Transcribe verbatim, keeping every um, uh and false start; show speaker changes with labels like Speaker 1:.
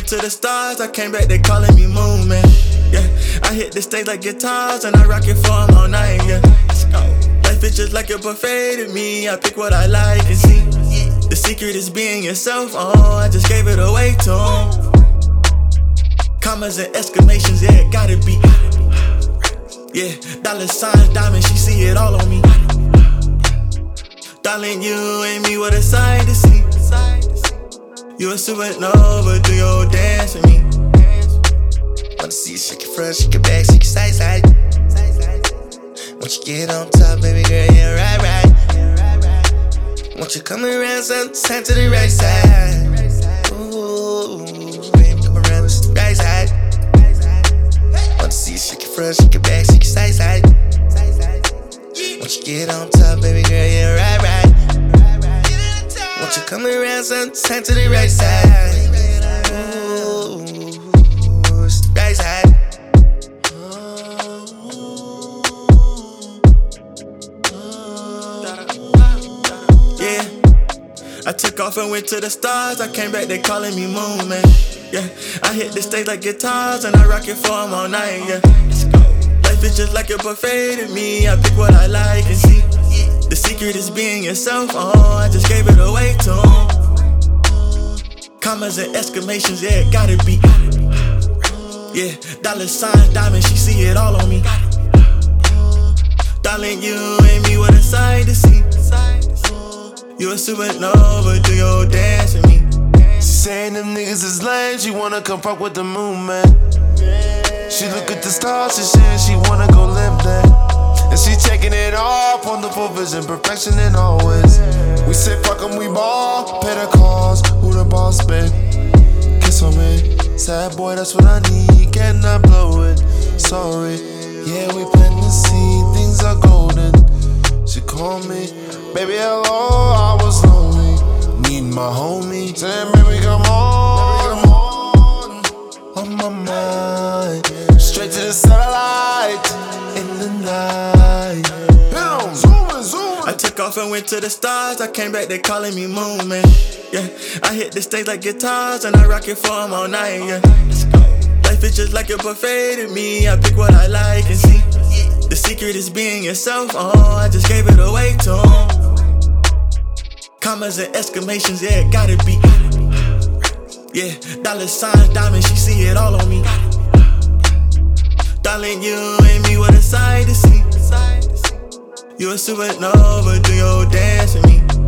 Speaker 1: went to the stars, I came back, they calling me Moon Man. Yeah, I hit the stage like guitars and I rock it for them all night. Yeah, life is just like a buffet to me. I pick what I like and see. The secret is being yourself. Oh, I just gave it away to them. Commas and exclamations, yeah, it gotta be. Yeah, dollar signs, diamonds, she see it all on me. Darling, you and me, what a sight to see. You a supernova, do your dance with me.
Speaker 2: Wanna see you shake it front, shake it back, shake it side, side. Once you get on top, baby girl, yeah, right, right. Once you come around, sometime to the right side. Ooh, baby, come around to the right side. Wanna see you shake it front, shake it back, shake it side, side. Once you get on top, baby girl, yeah, right, right. Once you come around, sometime to the right side. Ooh, it's the right side.
Speaker 1: I took off and went to the stars, I came back, they calling me Moon Man. Yeah, I hit the stage like guitars and I rock it for them all night. Yeah, life is just like a buffet to me. I pick what I like and see. The secret is being yourself. Oh, I just gave it away to them. Commas and exclamations, yeah, it gotta be. Yeah, dollar signs, diamonds, she see it all on me. Darling, you and me, what a sight to see. You a supernova, do your dance with me.
Speaker 3: She saying them niggas is lame, she wanna come fuck with the Moon Man. She look at the stars, she saying she wanna go live there. And she taking it off, wonderful vision, perfection and always. We say fuck 'em, we ball, pay the calls, who the boss been? Kiss on me, sad boy, that's what I need, can I blow it? Sorry, yeah, we plant the seed, things are golden. She called me, baby, hello, I was lonely. Need my homie, saying, baby, come on. Baby, come on. On my mind, straight to the satellite in the night. Boom, zooming, zooming.
Speaker 1: I took off and went to the stars, I came back, they calling me Moon Man. Yeah, I hit the stage like guitars and I rock it for them all night. Yeah, life is just like a buffet to me. I pick what I like and see. The secret is being yourself. Oh, I just gave it away to them. Commas and exclamations, yeah, it gotta be. Yeah, dollar signs, diamonds, she see it all on me. Darling, you and me, what a sight to see. You a supernova, do your dance with me.